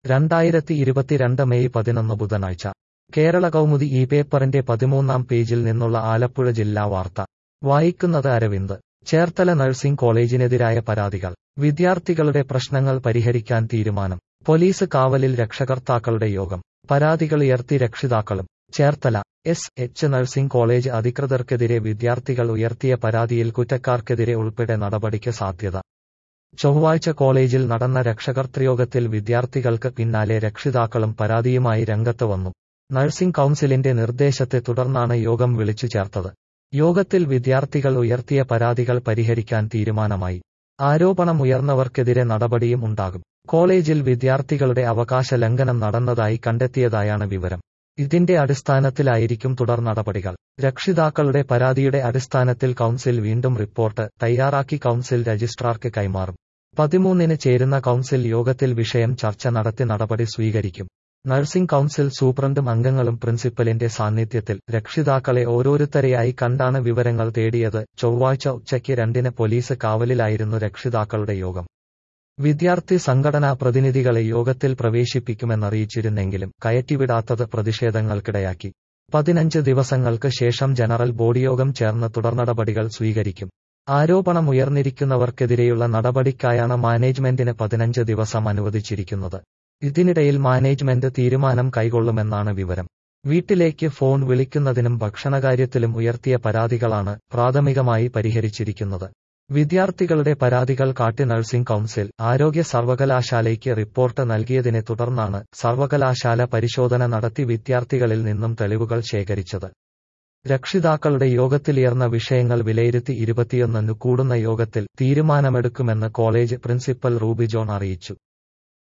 2022 May 11 ബുധനാഴ്ച കേരള കൗമുദി ഈ പേപ്പറിന്റെ 13-ാം പേജിൽ നിന്നുള്ള ആലപ്പുഴ ജില്ലാ വാർത്ത വായിക്കുന്നത് അരവിന്ദ്. ചേർത്തല നഴ്സിംഗ് കോളേജിനെതിരായ പരാതികൾ. വിദ്യാർത്ഥികളുടെ പ്രശ്നങ്ങൾ പരിഹരിക്കാൻ തീരുമാനം. പോലീസ് കാവലിൽ രക്ഷകർത്താക്കളുടെ യോഗം. പരാതികളുയർത്തി രക്ഷിതാക്കളും. ചേർത്തല എസ്.എച്ച്. നഴ്സിംഗ് കോളേജ് അധികൃതർക്കെതിരെ വിദ്യാർത്ഥികൾ ഉയർത്തിയ പരാതിയിൽ കുറ്റക്കാർക്കെതിരെ ഉൾപ്പെടെ നടപടിക്ക് സാധ്യത. ചൊവ്വാഴ്ച കോളേജിൽ നടന്ന രക്ഷകർതൃയോഗത്തിൽ വിദ്യാർത്ഥികൾക്ക് പിന്നാലെ രക്ഷിതാക്കളും പരാതിയുമായി രംഗത്ത് വന്നു. നഴ്സിംഗ് കൗൺസിലിന്റെ നിർദ്ദേശത്തെ തുടർന്നാണ് യോഗം വിളിച്ചു ചേർത്തത്. യോഗത്തിൽ വിദ്യാർത്ഥികൾ ഉയർത്തിയ പരാതികൾ പരിഹരിക്കാൻ തീരുമാനമായി. ആരോപണം ഉയർന്നവർക്കെതിരെ നടപടിയും ഉണ്ടാകും. കോളേജിൽ വിദ്യാർത്ഥികളുടെ അവകാശ ലംഘനം നടന്നതായി കണ്ടെത്തിയതായാണ് വിവരം. ഇതിന്റെ അടിസ്ഥാനത്തിലായിരിക്കും തുടർ നടപടികൾ. രക്ഷിതാക്കളുടെ പരാതിയുടെ അടിസ്ഥാനത്തിൽ കൗൺസിൽ വീണ്ടും റിപ്പോർട്ട് തയ്യാറാക്കി കൗൺസിൽ രജിസ്ട്രാർക്ക് കൈമാറും. 13-ന് ചേരുന്ന കൗൺസിൽ യോഗത്തിൽ വിഷയം ചർച്ച നടത്തി നടപടി സ്വീകരിക്കും. നഴ്സിംഗ് കൗൺസിൽ സൂപ്രണ്ടും അംഗങ്ങളും പ്രിൻസിപ്പലിന്റെ സാന്നിധ്യത്തിൽ രക്ഷിതാക്കളെ ഓരോരുത്തരെയായി കണ്ടാണ് വിവരങ്ങൾ തേടിയത്. ചൊവ്വാഴ്ച ഉച്ചയ്ക്ക് 2-ന് പോലീസ് കാവലിലായിരുന്നു രക്ഷിതാക്കളുടെ യോഗം. വിദ്യാർത്ഥി സംഘടനാ പ്രതിനിധികളെ യോഗത്തിൽ പ്രവേശിപ്പിക്കുമെന്നറിയിച്ചിരുന്നെങ്കിലും കയറ്റിവിടാത്തത് പ്രതിഷേധങ്ങൾക്കിടയാക്കി. 15 ദിവസങ്ങൾക്ക് ശേഷം ജനറൽ ബോഡി യോഗം ചേർന്ന് തുടർനടപടികൾ സ്വീകരിക്കും. ആരോപണം ഉയർന്നിരിക്കുന്നവർക്കെതിരെയുള്ള നടപടിക്കായാണ് മാനേജ്മെന്റിന് 15 ദിവസം അനുവദിച്ചിരിക്കുന്നത്. ഇതിനിടയിൽ മാനേജ്മെന്റ് തീരുമാനം കൈക്കൊള്ളുമെന്നാണ് വിവരം. വീട്ടിലേക്ക് ഫോൺ വിളിക്കുന്നതിനും ഭക്ഷണകാര്യത്തിലും ഉയർത്തിയ പരാതികളാണ് പ്രാഥമികമായി പരിഹരിച്ചിരിക്കുന്നത്. വിദ്യാർത്ഥികളുടെ പരാതികൾ കാട്ടി നഴ്സിംഗ് കൗൺസിൽ ആരോഗ്യ സർവകലാശാലയ്ക്ക് റിപ്പോർട്ട് നൽകിയതിനെ തുടർന്നാണ് സർവകലാശാല പരിശോധന നടത്തി വിദ്യാർത്ഥികളിൽ നിന്നും തെളിവുകൾ ശേഖരിച്ചത്. രക്ഷിതാക്കളുടെ യോഗത്തിലുയർന്ന വിഷയങ്ങൾ വിലയിരുത്തി 21-ന് കൂടുന്ന യോഗത്തിൽ തീരുമാനമെടുക്കുമെന്ന് കോളേജ് പ്രിൻസിപ്പൽ റൂബി ജോൺ അറിയിച്ചു.